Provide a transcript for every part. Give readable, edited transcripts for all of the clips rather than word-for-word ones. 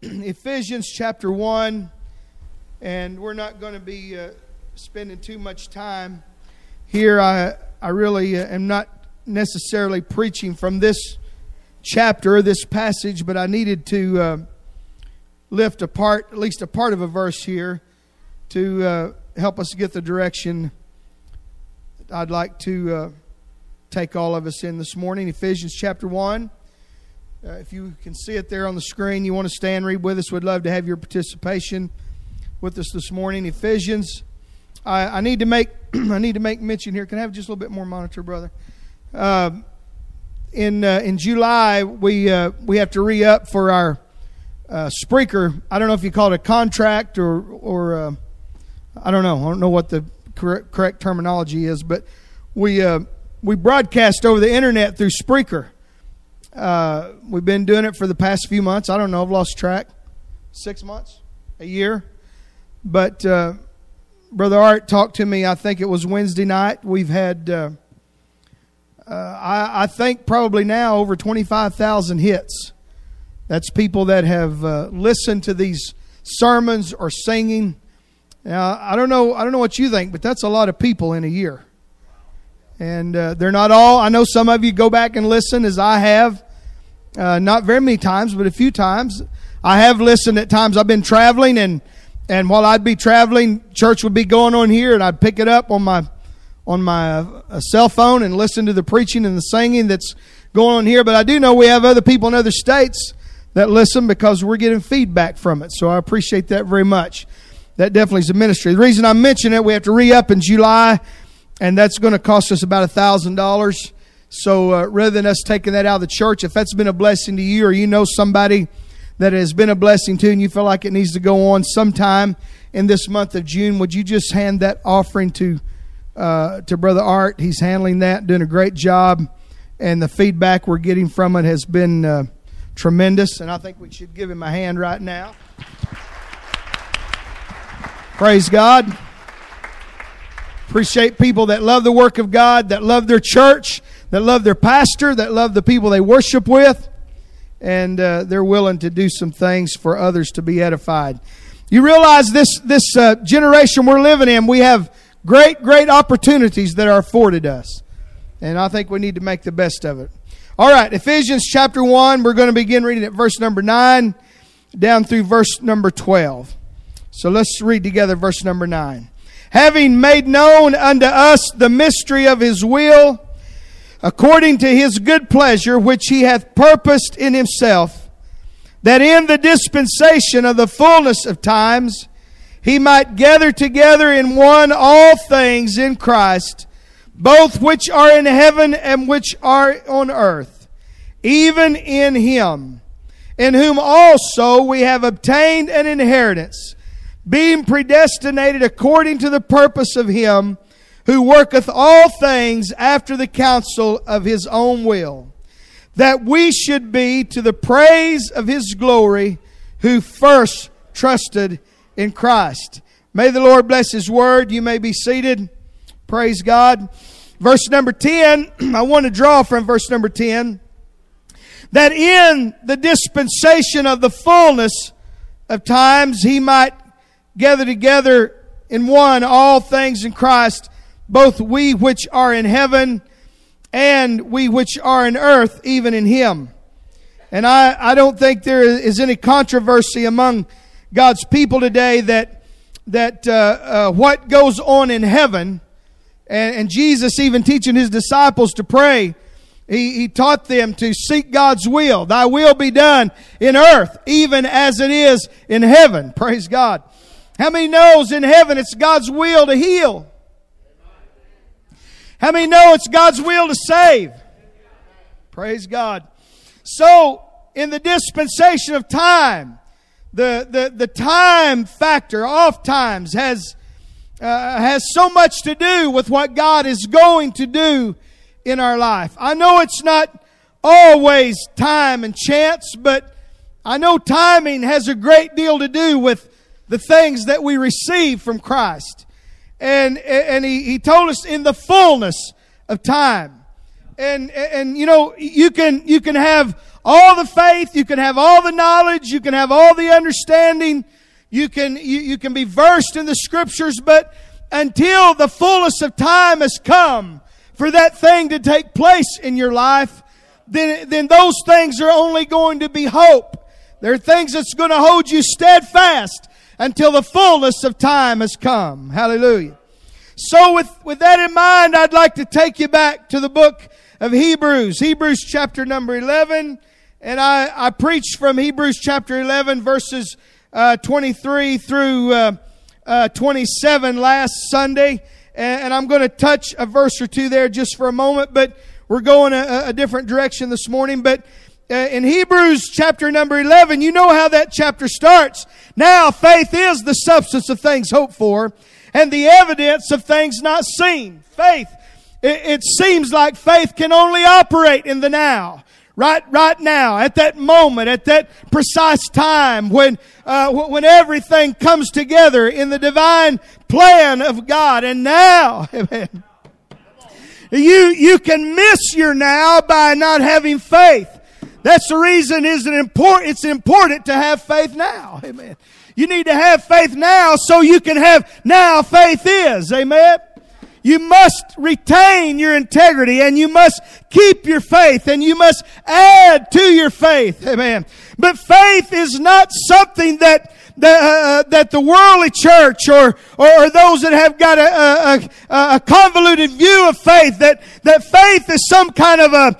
Ephesians chapter 1, and we're not going to be spending too much time here. I really am not necessarily preaching from this chapter or this passage, but I needed to lift apart at least a part of a verse here to help us get the direction I'd like to take all of us in this morning. Ephesians chapter 1. If you can see it there on the screen, you want to stand, read with us. We'd love to have your participation with us this morning. Ephesians. I need to make mention here. Can I have just a little bit more monitor, brother? In July, we have to re-up for our Spreaker. I don't know if you call it a contract or I don't know. I don't know what the correct terminology is, but we broadcast over the internet through Spreaker. We've been doing it for the past few months. I don't know. I've lost track. 6 months? A year? But Brother Art talked to me, I think it was Wednesday night. We've had, I think probably now over 25,000 hits. That's people that have listened to these sermons or singing. Now, I don't know what you think, but that's a lot of people in a year. And they're not all. I know some of you go back and listen, as I have. Not very many times, but a few times. I have listened at times. I've been traveling, and while I'd be traveling, church would be going on here, and I'd pick it up on my cell phone and listen to the preaching and the singing that's going on here. But I do know we have other people in other states that listen because we're getting feedback from it. So I appreciate that very much. That definitely is a ministry. The reason I mention it, we have to re-up in July, and that's going to cost us about $1,000. So rather than us taking that out of the church, if that's been a blessing to you, or you know somebody that has been a blessing to, and you feel like it needs to go on sometime in this month of June, would you just hand that offering to Brother Art? He's handling that, doing a great job, and the feedback we're getting from it has been tremendous. And I think we should give him a hand right now. Praise God. Appreciate people that love the work of God, that love their church, that love their pastor, that love the people they worship with, and they're willing to do some things for others to be edified. You realize this generation we're living in, we have great opportunities that are afforded us, and I think we need to make the best of it. All right, Ephesians chapter 1, we're going to begin reading at verse number 9 down through verse number 12. So let's read together verse number 9. Having made known unto us the mystery of His will, according to His good pleasure, which He hath purposed in Himself, that in the dispensation of the fullness of times He might gather together in one all things in Christ, both which are in heaven and which are on earth, even in Him, in whom also we have obtained an inheritance, being predestinated according to the purpose of Him who worketh all things after the counsel of His own will, that we should be to the praise of His glory, who first trusted in Christ. May the Lord bless His word. You may be seated. Praise God. Verse number 10, I want to draw from verse number 10, that in the dispensation of the fullness of times He might gather together in one all things in Christ, both we which are in heaven and we which are in earth, even in Him. And I don't think there is any controversy among God's people today that what goes on in heaven, and Jesus even teaching His disciples to pray, He taught them to seek God's will. Thy will be done in earth, even as it is in heaven. Praise God. How many knows in heaven it's God's will to heal? How many know it's God's will to save? Praise God. So, in the dispensation of time, the time factor oft times has so much to do with what God is going to do in our life. I know it's not always time and chance, but I know timing has a great deal to do with the things that we receive from Christ. And he told us in the fullness of time. And you know, you can have all the faith, you can have all the knowledge, you can have all the understanding, you can be versed in the Scriptures, but until the fullness of time has come for that thing to take place in your life, then those things are only going to be hope. They're things that's going to hold you steadfast until the fullness of time has come. Hallelujah. So with that in mind, I'd like to take you back to the book of Hebrews. Hebrews chapter number 11. And I preached from Hebrews chapter 11 verses 23 through 27 last Sunday. And I'm going to touch a verse or two there just for a moment. But we're going a different direction this morning. But in Hebrews chapter number 11, you know how that chapter starts. Now faith is the substance of things hoped for, and the evidence of things not seen. Faith, it seems like faith can only operate in the now. Right now, at that moment, at that precise time when everything comes together in the divine plan of God. And now, amen, you can miss your now by not having faith. That's the reason it's important to have faith now. Amen. You need to have faith now so you can have now faith is. Amen. You must retain your integrity, and you must keep your faith, and you must add to your faith. Amen. But faith is not something that the worldly church or those that have got a convoluted view of faith, that faith is some kind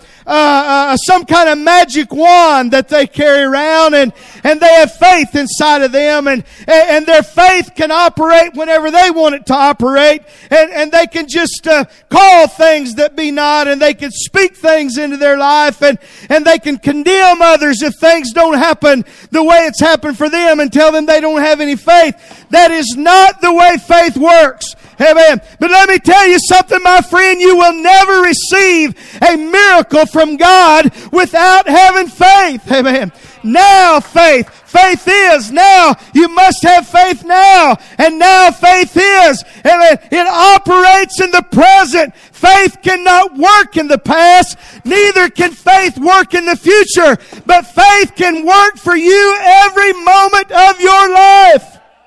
of magic wand that they carry around, and they have faith inside of them, and their faith can operate whenever they want it to operate, and they can just call things that be not, and they can speak things into their life, and they can condemn others if things don't happen the way it's happened for them, and tell them they don't have any faith. That is not the way faith works. Amen. But let me tell you something, my friend. You will never receive a miracle from God without having faith. Amen. Now faith. Faith is now. You must have faith now. And now faith is. Amen. It operates in the present. Faith cannot work in the past. Neither can faith work in the future. But faith can work for you every moment of your life.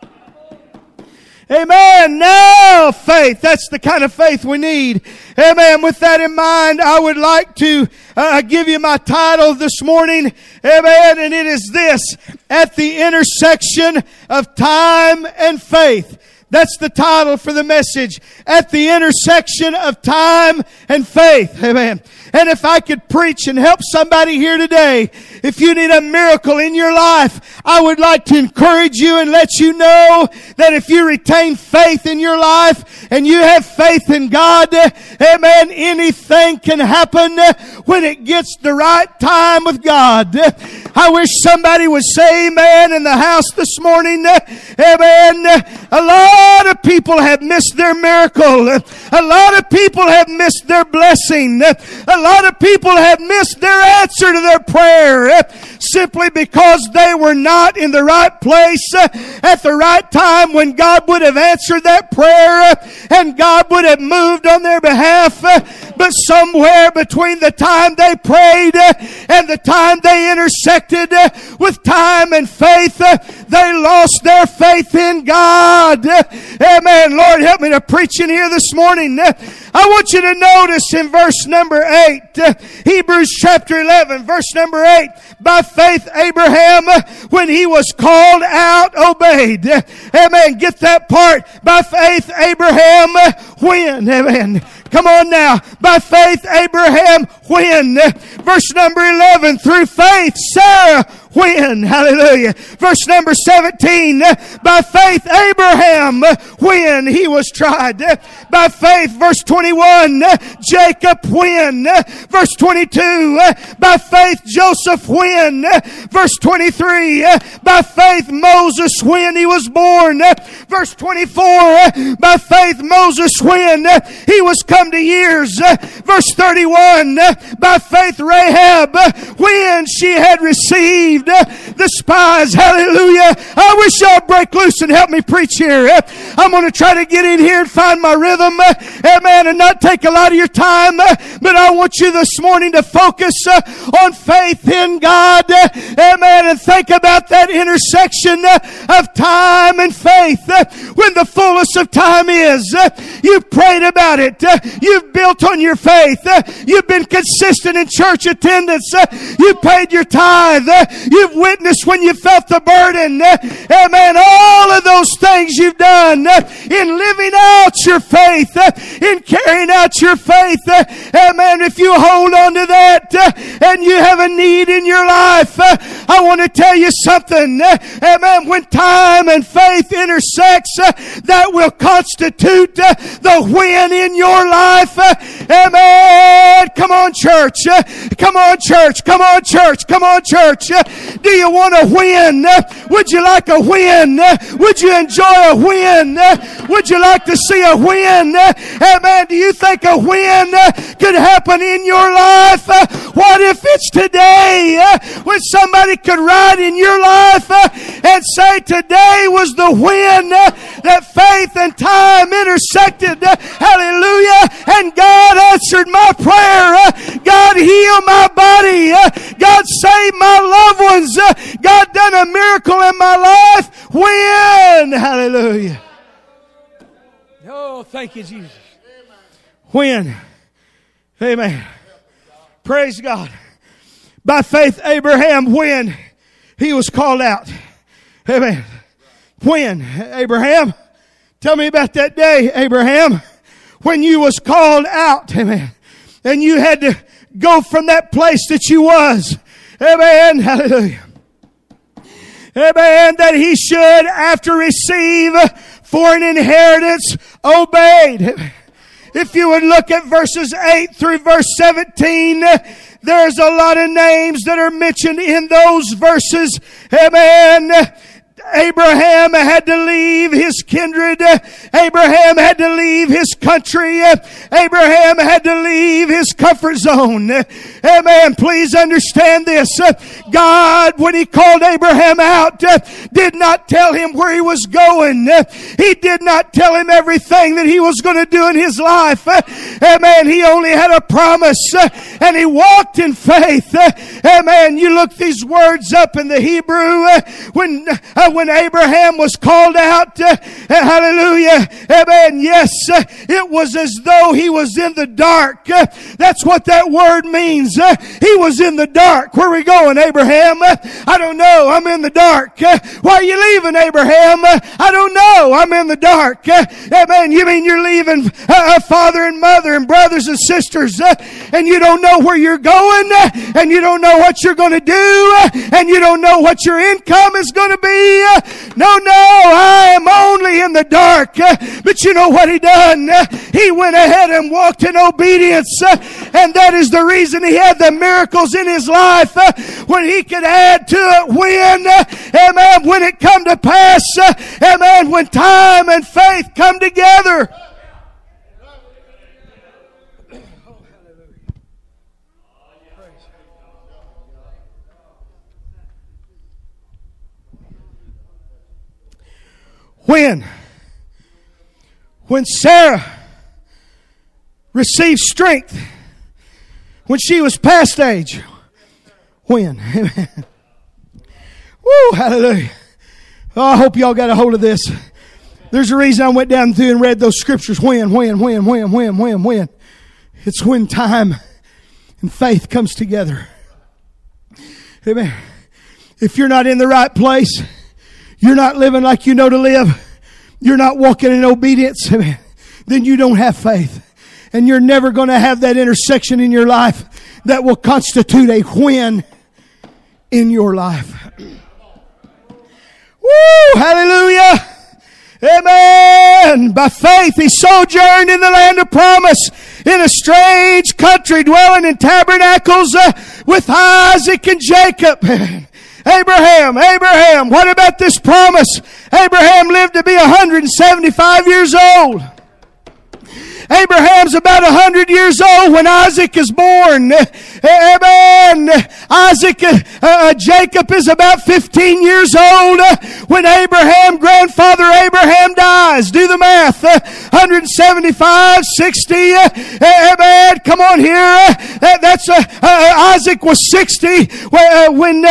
Amen. Now faith. That's the kind of faith we need. Amen. With that in mind, I would like to give you my title this morning. Amen. And it is this: At the Intersection of Time and Faith. That's the title for the message. At the intersection of time and faith. Amen. And if I could preach and help somebody here today, if you need a miracle in your life, I would like to encourage you and let you know that if you retain faith in your life and you have faith in God, amen, anything can happen when it gets the right time with God. I wish somebody would say amen in the house this morning. Amen. A lot of people have missed their miracle. A lot of people have missed their blessing. A lot of people have missed their answer to their prayer simply because they were not in the right place at the right time when God would have answered that prayer and God would have moved on their behalf. But somewhere between the time they prayed and the time they intersected with time and faith, they lost their faith in God. Amen. Lord, help me to preach in here this morning. I want you to notice in verse number 8, Hebrews chapter 11, verse number 8, by faith Abraham, when he was called out, obeyed. Amen. Get that part. By faith Abraham, when? Amen. Come on now. By faith Abraham, when? Verse number 11, through faith Sarah, when? Hallelujah. Verse number 17, by faith Abraham, when he was tried. By faith, verse 21, Jacob, when? Verse 22, by faith Joseph, when? Verse 23, by faith Moses, when he was born. Verse 24, by faith Moses, when he was come to years. Verse 31, by faith Rahab, when she had received deceived the spies. Hallelujah. I wish y'all break loose and help me preach here. I'm going to try to get in here and find my rhythm. Amen. And not take a lot of your time. But I want you this morning to focus on faith in God. Amen. And think about that intersection of time and faith. When the fullness of time is, you've prayed about it. You've built on your faith. You've been consistent in church attendance. You've paid your tithe. You've witnessed when you felt the burden. Amen. All of those things you've done in living out your faith, in carrying out your faith. Amen. If you hold on to that and you have a need in your life, I want to tell you something. Amen. When time and faith intersects, that will constitute the win in your life. Amen. Come on, church. Come on, church. Come on, church. Come on, church. Do you want a win? Would you like a win? Would you enjoy a win? Would you like to see a win? Amen. Do you think a win could happen in your life? What if it's today when somebody could write in your life and say today was the win that faith and time intersected. Hallelujah. And God answered my prayer. God healed my body. God saved my loved ones. God done a miracle in my life. When? Hallelujah. Oh, thank you, Jesus. When? Amen. Praise God. By faith, Abraham, when he was called out. Amen. When? Abraham, tell me about that day, Abraham, when you was called out. Amen. And you had to go from that place that you was. Amen. Hallelujah. Amen. That he should, after receive for an inheritance, obeyed. If you would look at verses 8 through verse 17, there's a lot of names that are mentioned in those verses. Amen. Abraham had to leave his kindred. Abraham had to leave his country. Abraham had to leave his comfort zone. Amen. Please understand this. God, when He called Abraham out, did not tell him where he was going. He did not tell him everything that he was going to do in his life. Amen. He only had a promise, and he walked in faith. Amen. You look these words up in the Hebrew when Abraham was called out, hallelujah, amen, yes, it was as though he was in the dark. That's what that word means. He was in the dark. Where are we going, Abraham? I don't know. I'm in the dark. Why are you leaving, Abraham? I don't know. I'm in the dark. Amen. You mean you're leaving a father and mother and brothers and sisters, and you don't know where you're going, and you don't know what you're going to do, and you don't know what your income is going to be. No, I am only in the dark. But you know what he done? He went ahead and walked in obedience. And that is the reason he had the miracles in his life. When he could add to it when it come to pass. Amen. When time and faith come together. When Sarah received strength, when she was past age, when? Amen. Woo, hallelujah. Oh, I hope y'all got a hold of this. There's a reason I went down through and read those scriptures. When? It's when time and faith comes together. Amen. If you're not in the right place, you're not living like you know to live, you're not walking in obedience, then you don't have faith. And you're never going to have that intersection in your life that will constitute a win in your life. Woo! Hallelujah! Amen. By faith he sojourned in the land of promise, in a strange country, dwelling in tabernacles with Isaac and Jacob. Abraham, what about this promise? Abraham lived to be 175 years old. Abraham's about 100 years old when Isaac is born. Amen. Jacob is about 15 years old when grandfather Abraham dies. Do the math. 175, 60. Amen. Come on here. That's Isaac was 60 when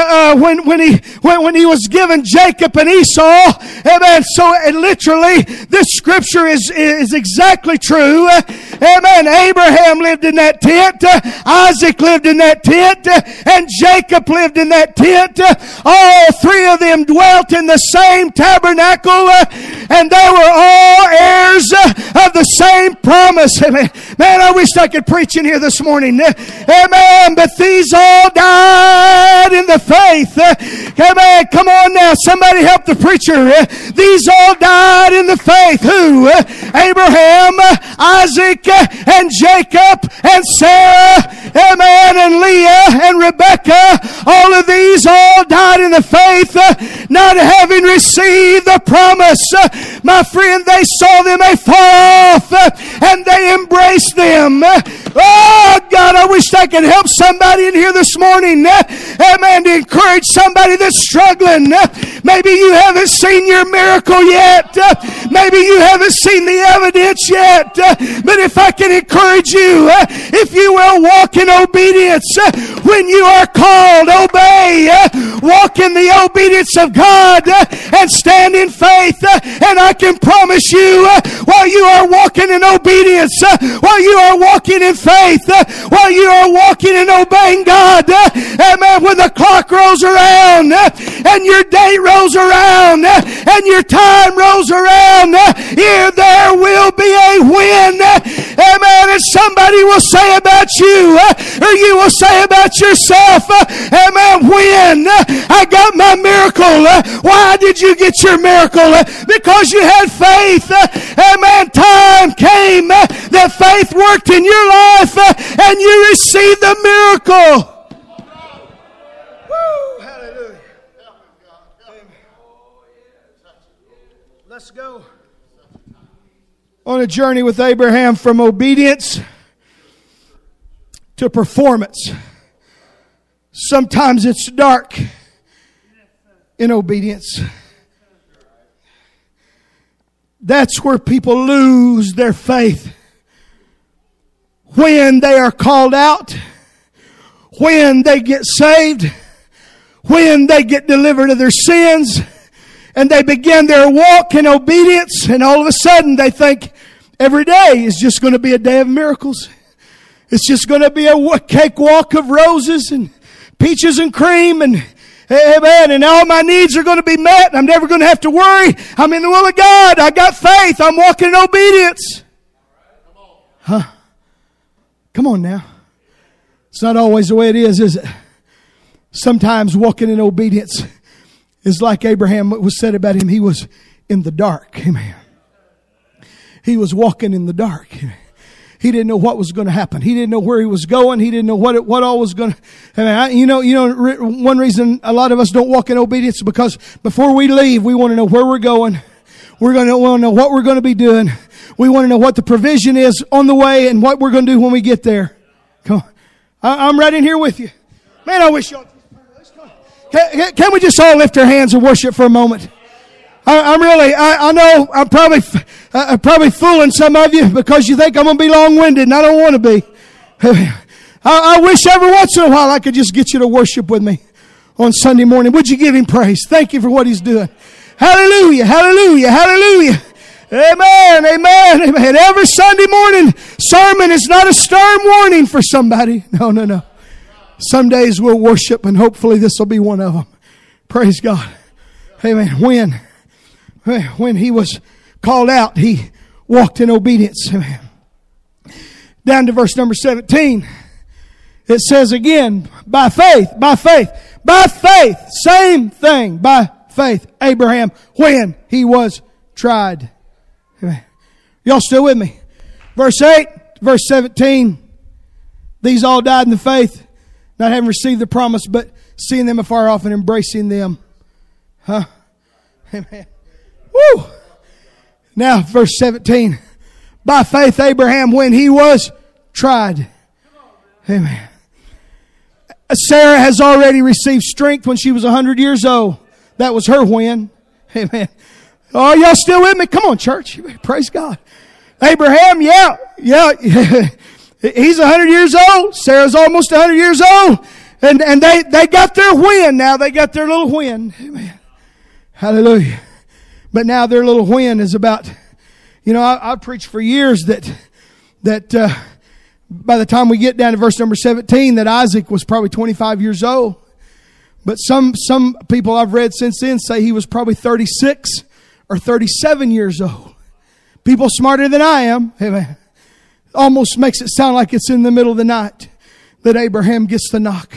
he was given Jacob and Esau. Amen. So literally, this scripture is exactly true. Amen. Abraham lived in that tent. Isaac lived in that tent. And Jacob lived in that tent. All three of them dwelt in the same tabernacle. And they were all heirs of the same promise. Amen. Man, I wish I could preach in here this morning. Amen. But these all died in the faith. Amen. Come on now. Somebody help the preacher. These all died in the faith. Who? Abraham, Isaac, and Jacob, and Sarah, amen, and Leah, and Rebekah. All of these all died in the faith, not having received the promise. My friend, they saw them afar off, and they embraced them. Oh, God, I wish I could help somebody in here this morning. Amen, to encourage somebody that's struggling. Maybe you haven't seen your miracle yet. Maybe you haven't seen the evidence yet. But if I can encourage you, if you will walk in obedience when you are called, obey. Walk in the obedience of God and stand in faith. And I can promise you, while you are walking in obedience, while you are walking in faith, while you are walking and obeying God, amen, when the clock rolls around and your day rolls around and your time rolls around, here there will be a win. Amen. And somebody will say about you, or you will say about yourself, amen, when I got my miracle. Why did you get your miracle? Because you had faith. Amen. Time came that faith worked in your life and you received the miracle. Woo, hallelujah. Let's go on a journey with Abraham from obedience to performance. Sometimes it's dark in obedience. That's where people lose their faith. When they are called out, when they get saved, when they get delivered of their sins, and they begin their walk in obedience, and all of a sudden they think every day is just going to be a day of miracles. It's just going to be a cakewalk of roses and peaches and cream, and amen, and all my needs are going to be met. I'm never going to have to worry. I'm in the will of God. I got faith. I'm walking in obedience. Huh? Come on now. It's not always the way it is it? Sometimes walking in obedience is like Abraham, what was said about him. He was in the dark. Amen. He was walking in the dark. He didn't know what was going to happen. He didn't know where he was going. He didn't know what all was going to. I mean, one reason a lot of us don't walk in obedience is because before we leave, we want to know where we're going. We're going to want to know what we're going to be doing. We want to know what the provision is on the way and what we're going to do when we get there. Come on, I'm right in here with you, man. I wish y'all. Can we just all lift our hands and worship for a moment? I know I'm probably fooling some of you because you think I'm going to be long-winded, and I don't want to be. I wish every once in a while I could just get you to worship with me on Sunday morning. Would you give him praise? Thank you for what he's doing. Hallelujah, hallelujah, hallelujah. Amen, amen, amen. Every Sunday morning sermon is not a stern warning for somebody. No. Some days we'll worship, and hopefully this will be one of them. Praise God. Amen. When he was called out, he walked in obedience. Amen. Down to verse number 17. It says again, by faith, same thing, by faith, Abraham, when he was tried. Amen. Y'all still with me? Verse 8, verse 17. These all died in the faith, not having received the promise, but seeing them afar off and embracing them. Huh? Amen. Woo! Now, verse 17. By faith, Abraham, when he was tried. Amen. Sarah has already received strength when she was 100 years old. That was her when. Amen. Oh, y'all still with me? Come on, church. Praise God. Abraham, yeah. He's 100 years old. Sarah's almost 100 years old. And they got their when now. They got their little when. Amen. Hallelujah. But now their little when is about, I've preached for years that by the time we get down to verse number 17, that Isaac was probably 25 years old. But some people I've read since then say he was probably 36 or 37 years old. People smarter than I am, amen, almost makes it sound like it's in the middle of the night that Abraham gets the knock.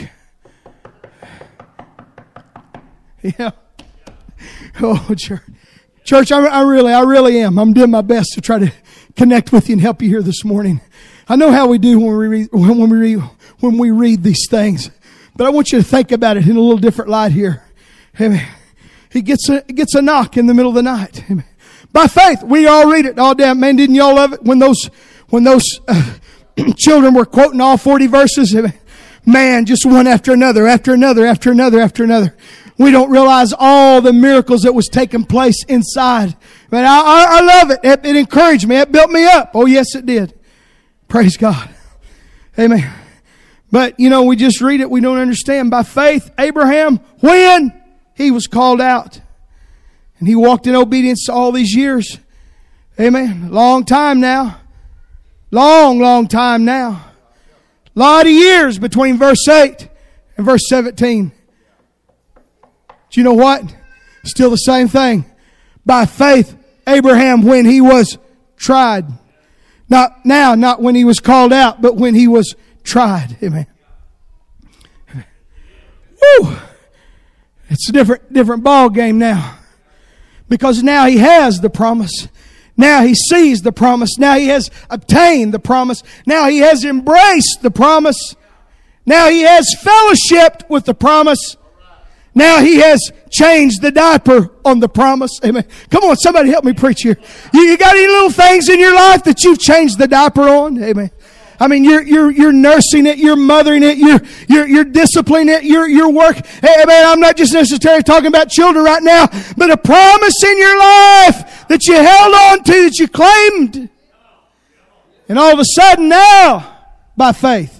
Yeah. Oh, church, I really am. I'm doing my best to try to connect with you and help you here this morning. I know how we do when we read these things, but I want you to think about it in a little different light here. Amen. He gets a knock in the middle of the night. Amen. By faith, we all read it. Oh, damn, man, didn't y'all love it when those children were quoting all 40 verses? Amen. Man, just one after another, after another, after another, after another. We don't realize all the miracles that was taking place inside. But I love it. It encouraged me. It built me up. Oh, yes, it did. Praise God. Amen. But, we just read it. We don't understand. By faith, Abraham, when he was called out, and he walked in obedience all these years. Amen. Long time now. Long time now. A lot of years between verse 8 and verse 17. Do you know what? Still the same thing. By faith, Abraham, when he was tried. Not when he was called out, but when he was tried. Amen. Woo! It's a different ball game now. Because now he has the promise. Now he sees the promise. Now he has obtained the promise. Now he has embraced the promise. Now he has fellowshiped with the promise. Now he has changed the diaper on the promise. Amen. Come on, somebody help me preach here. You got any little things in your life that you've changed the diaper on? Amen. I mean, you're nursing it, you're mothering it, you're disciplining it, you're work. Hey, man, I'm not just necessarily talking about children right now, but a promise in your life that you held on to, that you claimed. And all of a sudden now, by faith.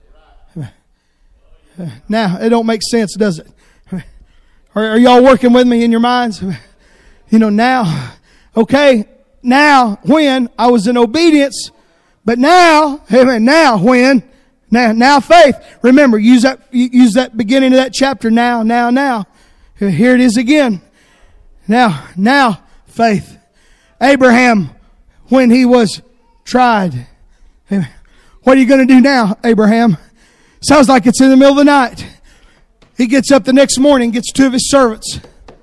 Now, it don't make sense, does it? Are y'all working with me in your minds? Now, okay, now, when I was in obedience, but now, amen, now faith. Remember, use that beginning of that chapter, now. Here it is again. Now, faith. Abraham, when he was tried. Amen. What are you going to do now, Abraham? Sounds like it's in the middle of the night. He gets up the next morning, gets two of his servants.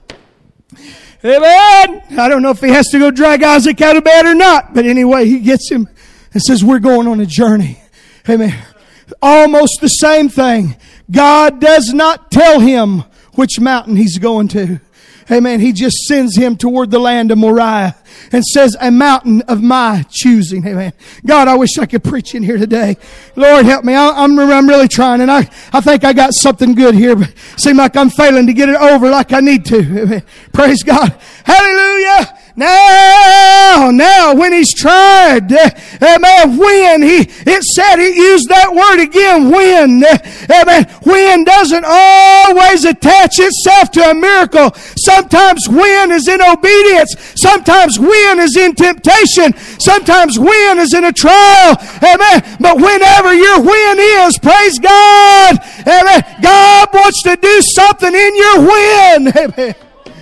Amen. I don't know if he has to go drag Isaac out of bed or not, but anyway, he gets him and says, we're going on a journey. Amen. Almost the same thing. God does not tell him which mountain he's going to. Amen. He just sends him toward the land of Moriah and says, a mountain of my choosing. Amen. God, I wish I could preach in here today. Lord, help me. I'm really trying, and I think I got something good here, but it seems like I'm failing to get it over like I need to. Amen. Praise God. Hallelujah. Now, when he's tried, amen, it said, it used that word again, when, amen, when doesn't always attach itself to a miracle. Sometimes when is in obedience. Sometimes when is in temptation. Sometimes when is in a trial, amen. But whenever your when is, praise God, amen, God wants to do something in your when, amen.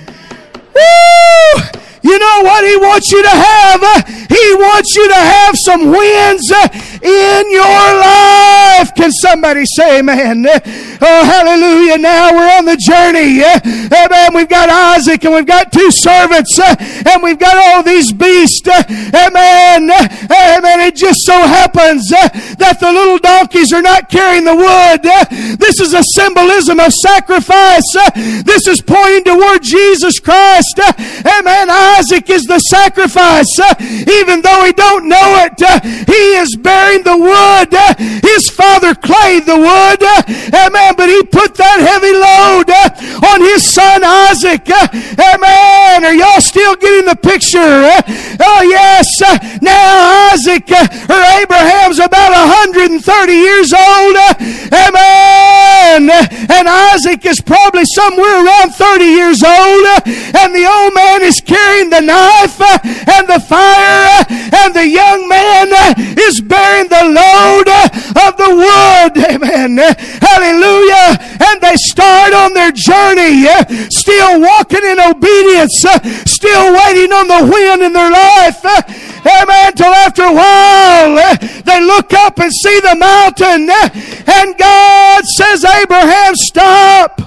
Woo! You know what He wants you to have? He wants you to have some wins in your life. Can somebody say amen? Oh, hallelujah. Now we're on the journey. Amen. We've got Isaac and we've got two servants and we've got all these beasts. Amen. Amen. It just so happens that the little donkeys are not carrying the wood. This is a symbolism of sacrifice. This is pointing toward Jesus Christ. Amen. Isaac is the sacrifice. Even though he don't know it, he is bearing the wood. His father clave the wood. Amen. But he put that heavy load on his son Isaac. Amen. Are y'all still getting the picture? Oh yes. Now Isaac or Abraham's about 130 years old. Amen. And Isaac is probably somewhere around 30 years old. And the old man is carrying the knife and the fire. And the young man is bearing the load of the wood. Amen. Hallelujah. And they start on their journey, still walking in obedience, still waiting on the wind in their life. Amen. Till after a while, they look up and see the mountain. And God says, Abraham, stop.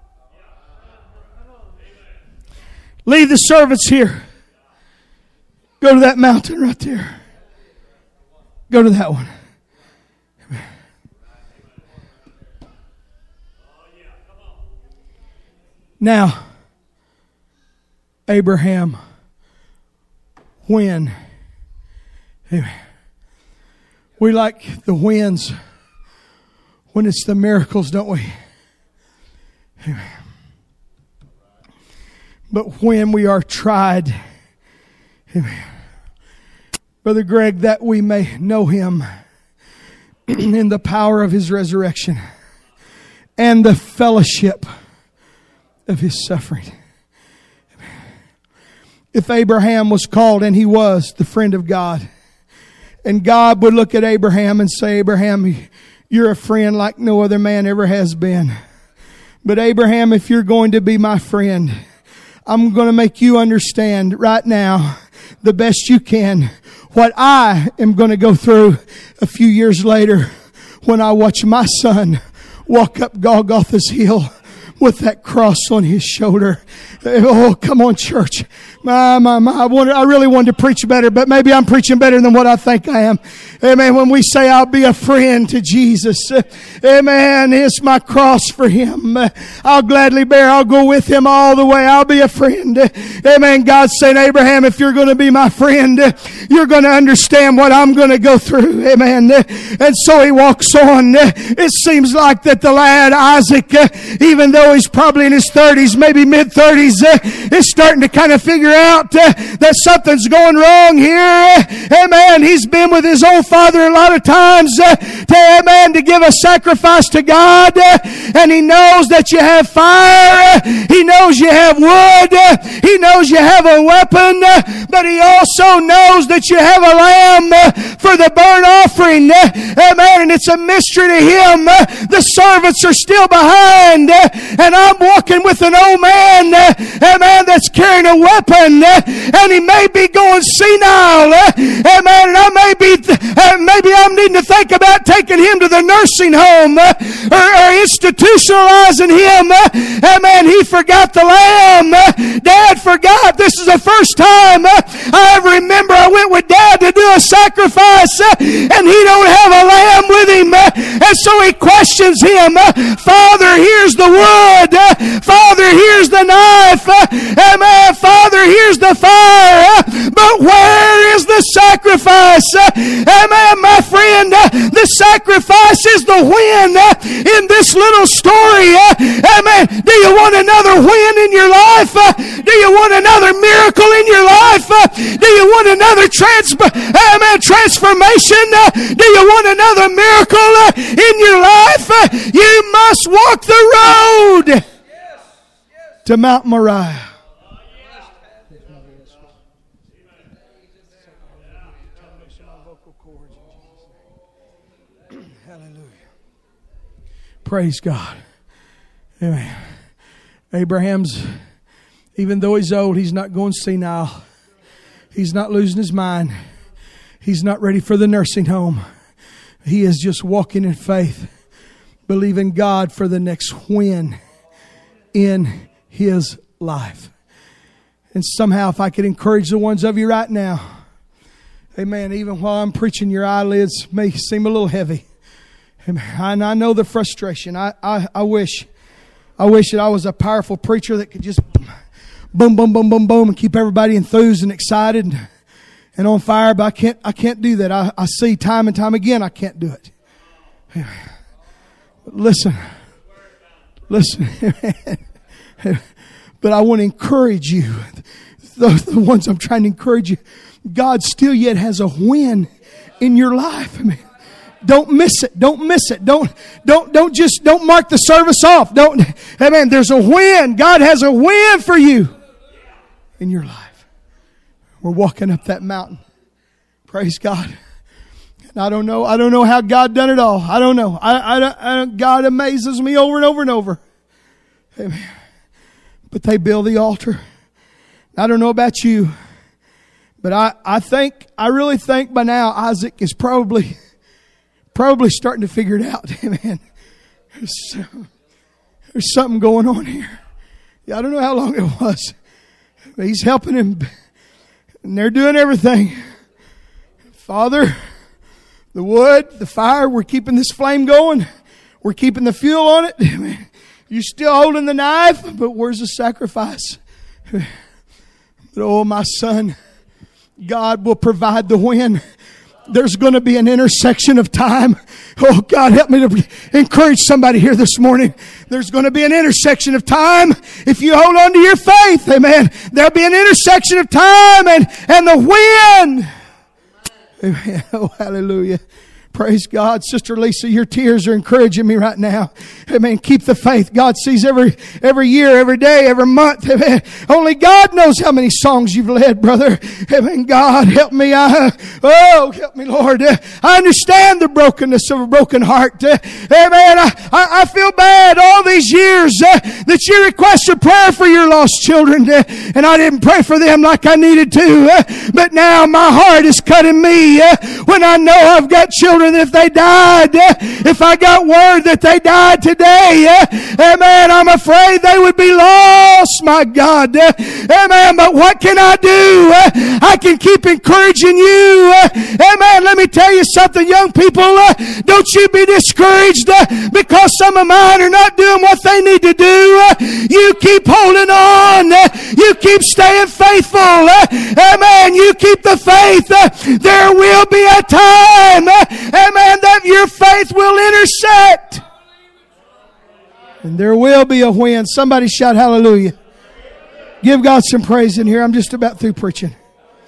Leave the servants here. Go to that mountain right there. Go to that one. Now, Abraham, when we like the winds, when it's the miracles, don't we? But when we are tried, Brother Greg, that we may know Him in the power of His resurrection and the fellowship of His suffering. If Abraham was called, and he was, the friend of God, and God would look at Abraham and say, Abraham, you're a friend like no other man ever has been. But Abraham, if you're going to be my friend, I'm going to make you understand right now, the best you can, what I am going to go through a few years later when I watch my son walk up Golgotha's hill with that cross on his shoulder. Oh, come on, church. I really wanted to preach better, but maybe I'm preaching better than what I think I am. Amen. When we say I'll be a friend to Jesus, amen, it's my cross for Him. I'll gladly bear. I'll go with Him all the way. I'll be a friend. Amen. God's saying, Abraham, if you're going to be my friend, you're going to understand what I'm going to go through. Amen. And so he walks on. It seems like that the lad Isaac, even though he's probably in his 30s, maybe mid-30s, is starting to kind of figure out that something's going wrong here. Amen. He's been with his old father a lot of times to give a sacrifice to God. And he knows that you have fire. He knows you have wood. He knows you have a weapon. But he also knows that you have a lamb for the burnt offering. Amen. And it's a mystery to him. The servants are still behind. And I'm walking with an old man, amen, that's carrying a weapon, and he may be going senile, amen, and I maybe I'm needing to think about taking him to the nursing home, or institutionalizing him, amen. He forgot the lamb. Dad forgot. This is the first time I ever remember I went with Dad to do a sacrifice, and he don't have a lamb with him, and so he questions him. Father, here's the wood. Father, here's the knife. Amen. Father, here's the fire. But where is the sacrifice? Amen, my friend. The sacrifice is the win in this little story. Amen. Do you want another win in your life? Do you want another miracle in your life? Do you want another transformation? Do you want another miracle in your life? You must walk the road to Mount Moriah. Hallelujah. Praise God. Amen. Abraham's, even though he's old, he's not going senile. He's not losing his mind. He's not ready for the nursing home. He is just walking in faith. believing God for the next win in his life. And somehow, if I could encourage the ones of you right now, amen, even while I'm preaching, your eyelids may seem a little heavy. And I know the frustration. I wish that I was a powerful preacher that could just boom, boom, boom, boom, boom, and keep everybody enthused and excited and on fire. But I can't do that. I see time and time again I can't do it. But listen. But I want to encourage you, the ones I'm trying to encourage you. God still yet has a win in your life. Don't miss it. Don't miss it. Don't mark the service off. There's a win. God has a win for you in your life. We're walking up that mountain. Praise God. And I don't know how God done it all. I don't know. God amazes me over and over and over. Amen. But they build the altar. I don't know about you, but I really think by now Isaac is probably starting to figure it out. Amen. There's something going on here. Yeah, I don't know how long it was. But he's helping him, and they're doing everything. Father, the wood, the fire, we're keeping this flame going. We're keeping the fuel on it. Amen. You're still holding the knife, but where's the sacrifice? But oh, my son, God will provide the win. There's going to be an intersection of time. Oh, God, help me to encourage somebody here this morning. There's going to be an intersection of time. If you hold on to your faith, amen, there'll be an intersection of time and the win. Amen. Oh, hallelujah. Praise God. Sister Lisa, your tears are encouraging me right now. Amen. Keep the faith. God sees every year, every day, every month. Amen. Only God knows how many songs you've led, brother. Amen. God, help me. Help me, Lord. I understand the brokenness of a broken heart. Amen. I feel bad all these years that you requested prayer for your lost children, and I didn't pray for them like I needed to. But now my heart is cutting me when I know I've got children. If they died, if I got word that they died today, amen, I'm afraid they would be lost, my God. Amen, but what can I do? I can keep encouraging you. Amen, let me tell you something, young people. Don't you be discouraged because some of mine are not doing what they need to do. You keep holding on. You keep staying faithful. Amen, you keep the faith. There will be a time, amen, that your faith will intersect. And there will be a win. Somebody shout hallelujah. Give God some praise in here. I'm just about through preaching.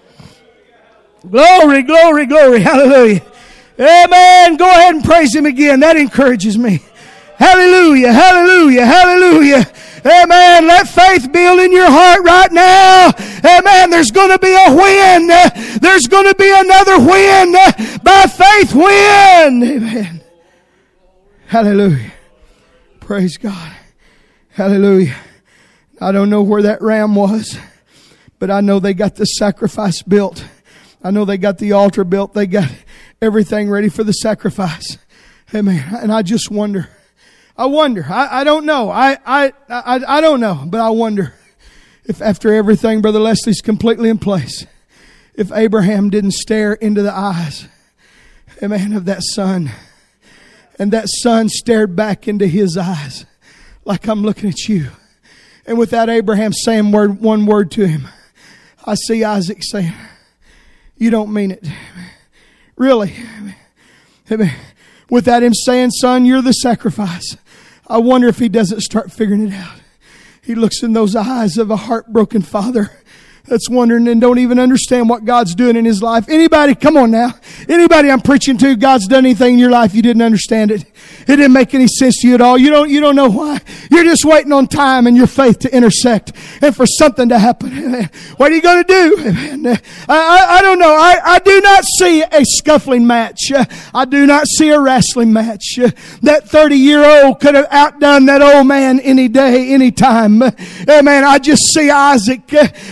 Glory, glory, glory. Hallelujah. Amen. Go ahead and praise Him again. That encourages me. Hallelujah, hallelujah, hallelujah. Amen. Let faith build in your heart right now. Amen. There's going to be a win. There's going to be another win. By faith, win. Amen. Hallelujah. Praise God. Hallelujah. I don't know where that ram was, but I know they got the sacrifice built. I know they got the altar built. They got everything ready for the sacrifice. Amen. And I just wonder. I don't know. I don't know, but I wonder if after everything, Brother Leslie's completely in place, if Abraham didn't stare into the eyes, amen, of that son, and that son stared back into his eyes like I'm looking at you. And without Abraham saying one word to him, I see Isaac saying, you don't mean it. Really. Amen. Without him saying, son, you're the sacrifice. I wonder if he doesn't start figuring it out. He looks in those eyes of a heartbroken father that's wondering and don't even understand what God's doing in his life. Anybody, come on now. Anybody I'm preaching to, God's done anything in your life, you didn't understand it. It didn't make any sense to you at all. You don't know why. You're just waiting on time and your faith to intersect and for something to happen. What are you going to do? I don't know. I do not see a scuffling match. I do not see a wrestling match. That 30-year-old could have outdone that old man any day, any time. Man, I just see Isaac laying his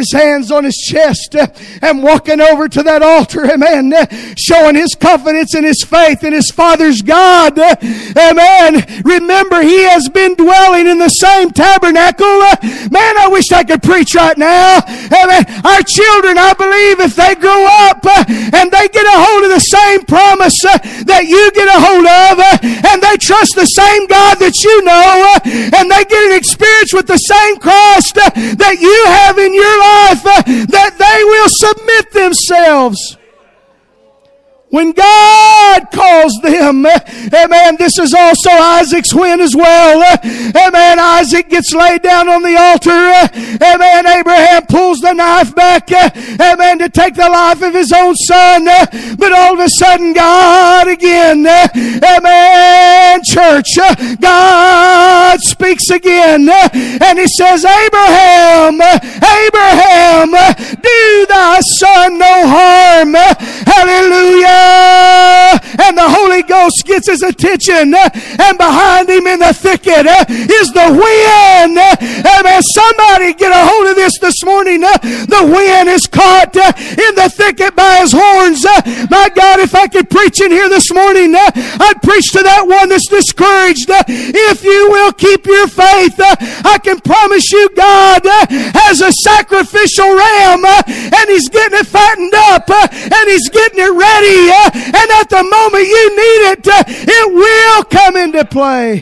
his hands on his chest and walking over to that altar, amen, showing his confidence and his faith in his Father's God. Amen. Remember, he has been dwelling in the same tabernacle. Man, I wish I could preach right now. Amen. Our children, I believe, if they grow up and they get a hold of the same promise that you get a hold of, and they trust the same God that you know, and they get an experience with the same Christ that you have in your life, that they will submit themselves. When God calls them, amen, this is also Isaac's win as well. Amen, Isaac gets laid down on the altar. Amen, Abraham pulls the knife back, amen, to take the life of his own son. But all of a sudden, God again, amen, church, God speaks again. And he says, Abraham, Abraham, do thy son no harm. Hallelujah. And the Holy Ghost gets his attention, and behind him in the thicket is the wind. Amen. Somebody get a hold of this morning. The wind is caught in the thicket by his horns. My God, if I could preach in here this morning, I'd preach to that one that's discouraged. If you will keep your faith, I can promise you God has a sacrificial ram, and he's getting it fattened up, and he's getting it ready. And at the moment you need it, it will come into play.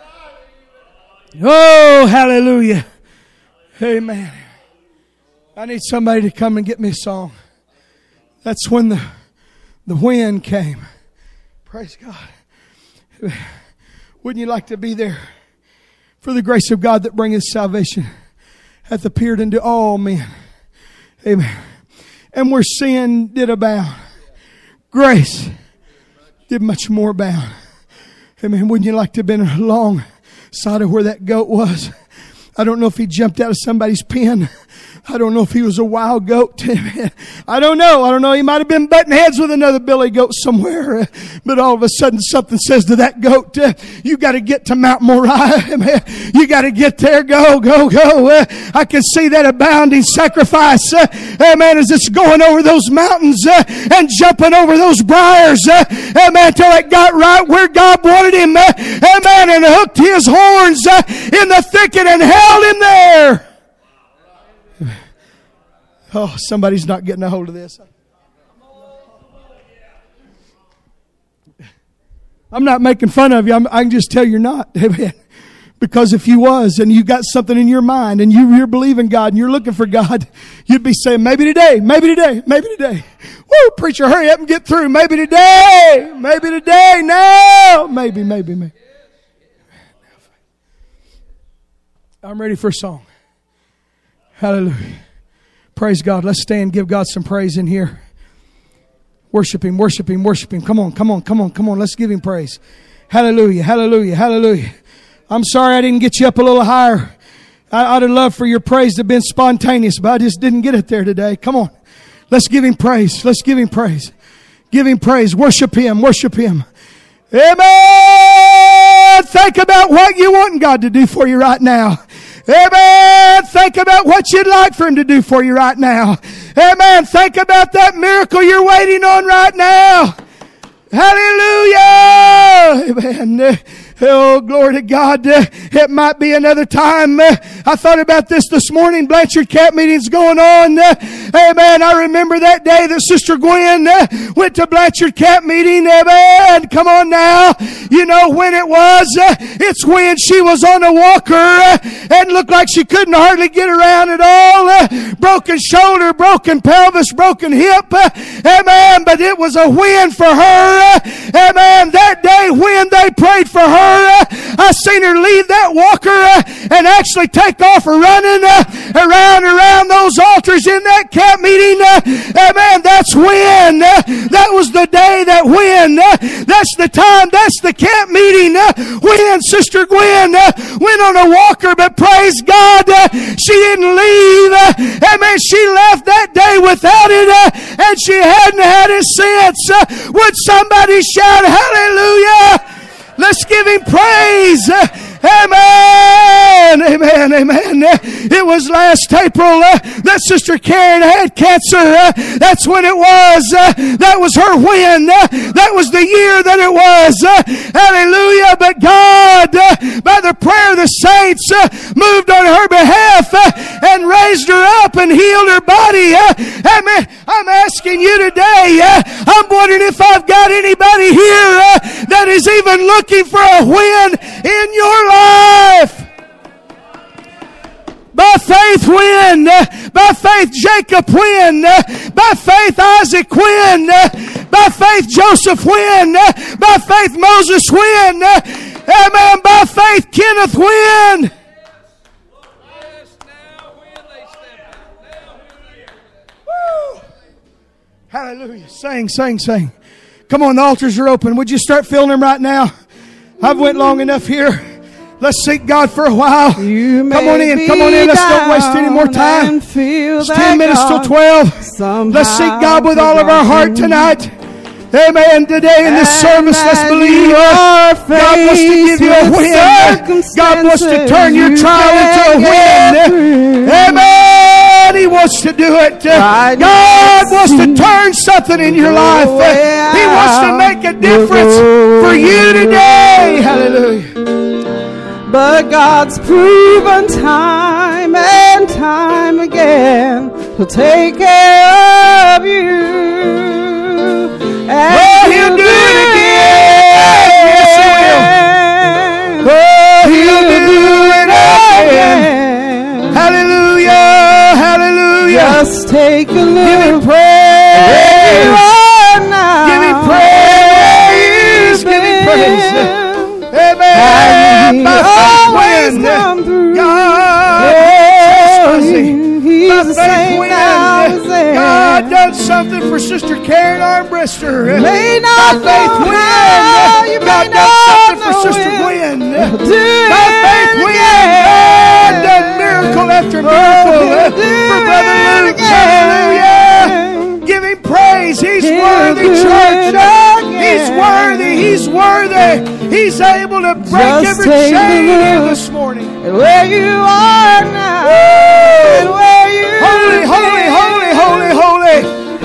Oh, hallelujah. Amen. I need somebody to come and get me a song. That's when the wind came. Praise God. Wouldn't you like to be there for the grace of God that bringeth salvation hath appeared unto all men? Amen. And where sin did abound, grace did much more abound. Amen. Wouldn't you like to have been alongside of where that goat was? I don't know if he jumped out of somebody's pen. I don't know if he was a wild goat. I don't know. He might have been butting heads with another billy goat somewhere. But all of a sudden something says to that goat, you got to get to Mount Moriah. You got to get there. Go. I can see that abounding sacrifice. Amen. As it's going over those mountains and jumping over those briars. Amen. Till it got right where God wanted him. Amen. And hooked his horns in the thicket and held him there. Oh, somebody's not getting a hold of this. I'm not making fun of you. I can just tell you're not. Amen. Because if you was and you got something in your mind and you're believing God and you're looking for God, you'd be saying, maybe today. Woo, preacher, hurry up and get through. Maybe today. No. Maybe. I'm ready for a song. Hallelujah. Praise God. Let's stand and give God some praise in here. Worship Him. Come on. Let's give Him praise. Hallelujah. I'm sorry I didn't get you up a little higher. I'd have loved for your praise to have been spontaneous, but I just didn't get it there today. Come on. Let's give Him praise. Give Him praise. Worship Him. Amen. Think about what you want God to do for you right now. Amen. Think about what you'd like for Him to do for you right now. Amen. Think about that miracle you're waiting on right now. Hallelujah. Amen. Oh, glory to God. It might be another time. I thought about this morning. Blanchard Camp meeting's going on. Amen. I remember that day that Sister Gwen went to Blanchard Camp meeting. Amen. Come on now. You know when it was? It's when she was on a walker and looked like she couldn't hardly get around at all. Broken shoulder, broken pelvis, broken hip. Amen. But it was a win for her. Amen. That day when they prayed for her, I seen her leave that walker and actually take off running around those altars in that camp meeting. Amen. That's when. That was the day that when. That's the time. That's the camp meeting when Sister Gwen went on a walker. But praise God, she didn't leave. Amen. She left that day without it, and she hadn't had it since. Would somebody shout hallelujah? Let's give Him praise. Amen. Amen. Amen. It was last April that Sister Karen had cancer. That's when it was. That was her win. That was the year that it was. Hallelujah. But God, by the prayer of the saints, moved on her behalf and raised her up and healed her body. Amen. I'm asking you today, I'm wondering if I've got anybody here that is even looking for a win in your life. By faith win. By faith Jacob win. By faith Isaac win. By faith Joseph win. By faith Moses win. Amen. By faith Kenneth win. Woo. Hallelujah. Sing, sing, sing. Come on, the altars are open. Would you start filling them right now? I've went long enough here. Let's seek God for a while. Come on in. Come on in. Let's don't waste any more time. It's 10 minutes till 12. Let's seek God with all of our heart tonight. Amen. Today in this service, let's believe God wants to give you a win. God wants to turn your trial into a win. Amen. He wants to do it. God wants to turn something in your life. He wants to make a difference for you today. Hallelujah. But God's proven time and time again, He'll take care of you. And He'll do it again. Yes, He will. Oh, He'll do it again. Hallelujah. Hallelujah. Just take a look. Give Him praise. Give Him praise. Give Him praise. Amen. By faith win. God, He's the same now as then. God done something for Sister Karen Armbruster. May not by faith know win. how, you God may done something not for know Sister when. Gwen. Do By faith it win. again. God done miracle after miracle for Brother Luke. Hallelujah. Give Him praise. He's worthy, church. He's worthy. He's worthy. He's able to break every chain here this morning. Where you are now, and where you holy, holy, holy, holy, holy.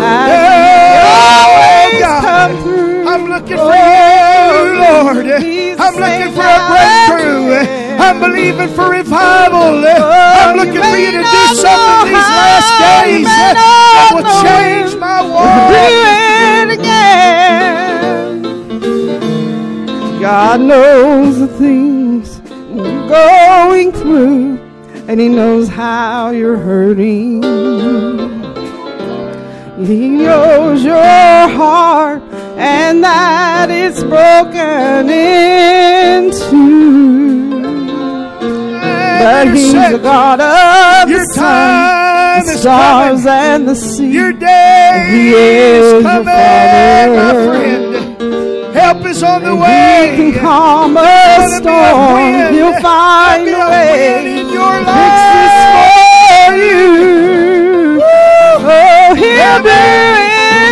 Always God. come through. I'm looking for you, Lord. I'm looking for a breakthrough. I'm believing for revival. I'm looking for you to do something these last days that will change my world. Do it again. God knows the things you're going through, and He knows how you're hurting. He knows your heart and that it's broken in two. But He's the God of the sun, the stars, and the sea. Your day He is coming, my friend. Help is on the way. He can calm a storm. He'll find a way. In your Fix this for you. Oh, He'll do it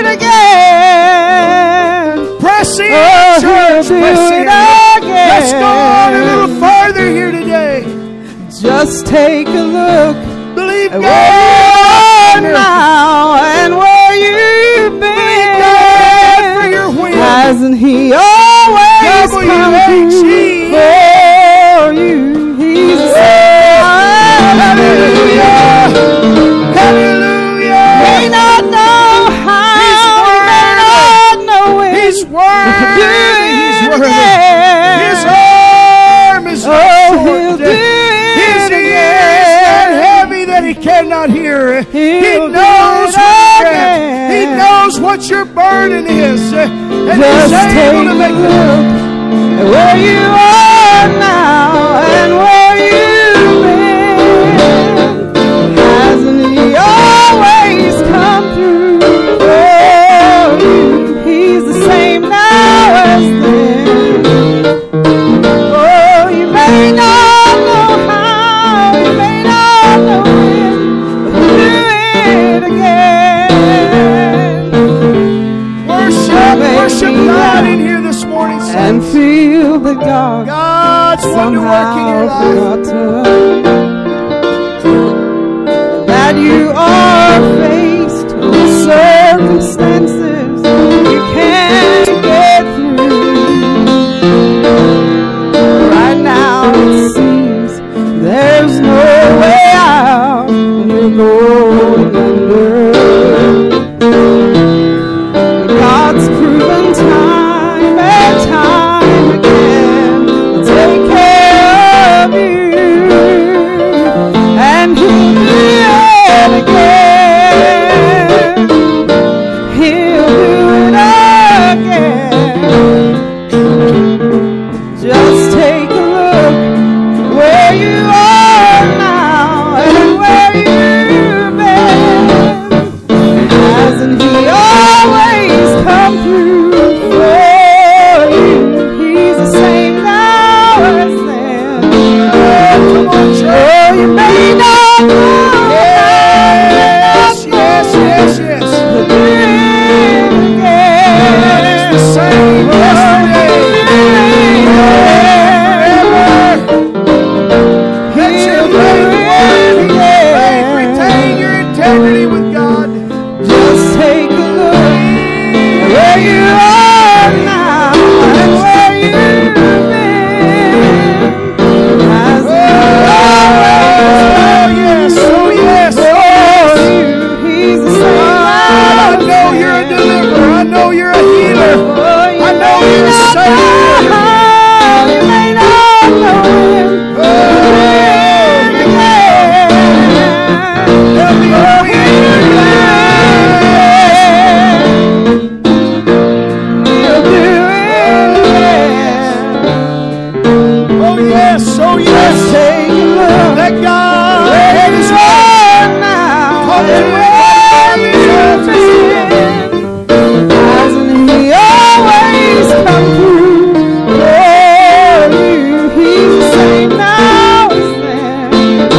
again. Press in, He'll church. do Press it in. again. Let's go on a little farther here today. Just take a look. Believe Where God you are now and where you've been. God for your win. Hasn't He always come through for you? He's the same. Hallelujah. Hallelujah. May not know how, may not know when. He's worthy. He's worthy. His arm is He'll short. do it His ears are heavy that He cannot hear. He He'll knows do it what again. He knows what your burden is. And Just He's take able a to make look at where you are now and where you've been. Hasn't He always come through for you? He's the same now as then. Oh, you may not know how, you may not know when, but do it again. worship God in here this morning, And saints. feel that God's wonder work in your life. That you are faced with circumstances you can't get through. Right now it seems there's no way out and you're going under. But God's proven time and time again to take care of you, and He'll do it again. He'll do it again. Just take a look where you are now and where you've been. Hasn't He always come through for you? He's the same now as then. Come on, church. Oh, you may not know. Yes, yes, yes, yes. He'll do it again. It's the same yesterday, forever. Let your faith work. Keep your faith. Retain your integrity with God. Just take a look where you are now and where you've been. Has He always Oh, yes, oh, yes, oh, yes. for you? He's the same. I know you're a deliverer. I know you're a healer. I know you're a savior. You may not know Him. Help me, help me. He'll do it again. Oh, yes, oh, Just yes. take a look. Let God Where have you His way. are now Talk to and Him. where you've been. Hasn't He always come through for you? He's the same now as then.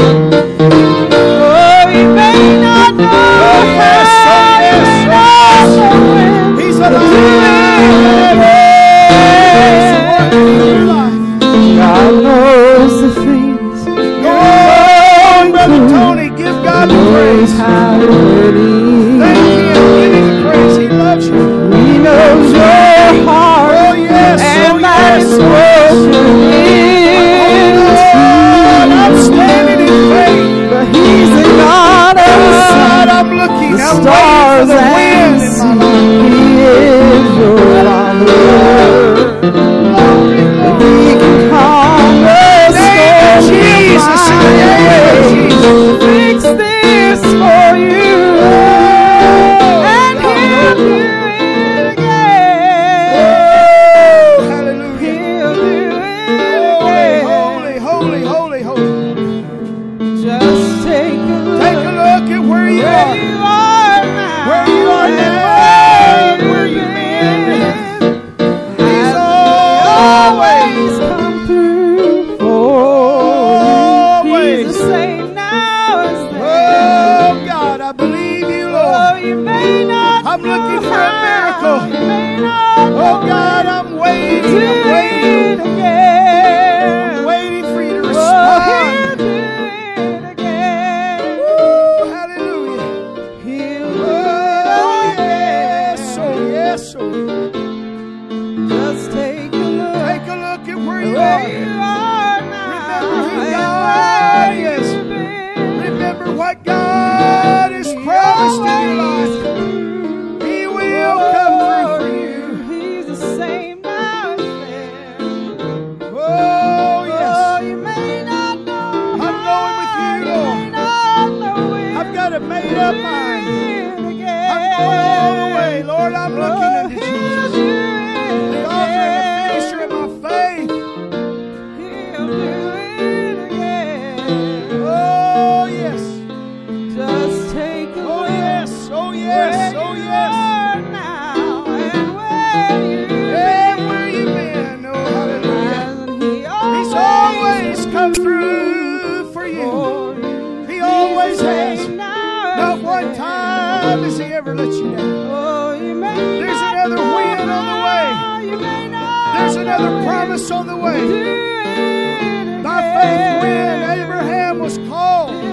Oh, you may not know yes, oh, how, you yes, may oh, not know when. He's But alive. do it again. God knows the things Go on, Brother Tony. Give God the praise. how to lead. Thank Him. Give Him the praise. He loves you. He knows your heart, Oh, yes, and oh, that yes. is spoken in God, I'm standing in faith. But He's the God of the God, sun, I'm looking. the I'm waiting for stars, the and wind the in sea. my life. He is your Father. He can calm the storm. Jesus, in the name of Jesus. Fix this for you, and He'll do it again. Hallelujah. He'll do it Holy, again. holy, holy, holy, holy. Just take a look. Take a look at where you Where are. you are now. Where you are and now, where you've you've been. been. He's always come through for you. He's the same now as then. Oh, God, I believe you, Oh, Lord. you may not I'm looking know for a how, miracle. you may not Oh, know God, when. I'm waiting. Do I'm waiting. it again. I'm waiting for you to Oh, respond. He'll do it again. Woo, hallelujah. He'll do Oh, it again. yes, oh, yes, oh, yes. Just take a look. Take a look at where you Where are. you are now. Remember who and God where is. you've been. Remember what God has promised in your life. He will come through for you. He's the same now as then. Oh, Oh, yes. you may not know I'm how, going with you, you Lord. may not know when. I've got a made up mind. Do it again. I'm going all the way. Lord, I'm looking Oh, unto He'll Jesus, do it the author and the again. finisher of my faith. He'll do it again. Oh, yes. Just take a Oh, look. yes. Oh, yes. Where Oh, you yes. are now and where you've Hey, been. where you been? Oh, hallelujah. Hasn't He He's always come through for you. He always has. Not one time has He ever let you down. There's another wind on the way. There's another promise on the way. faith win.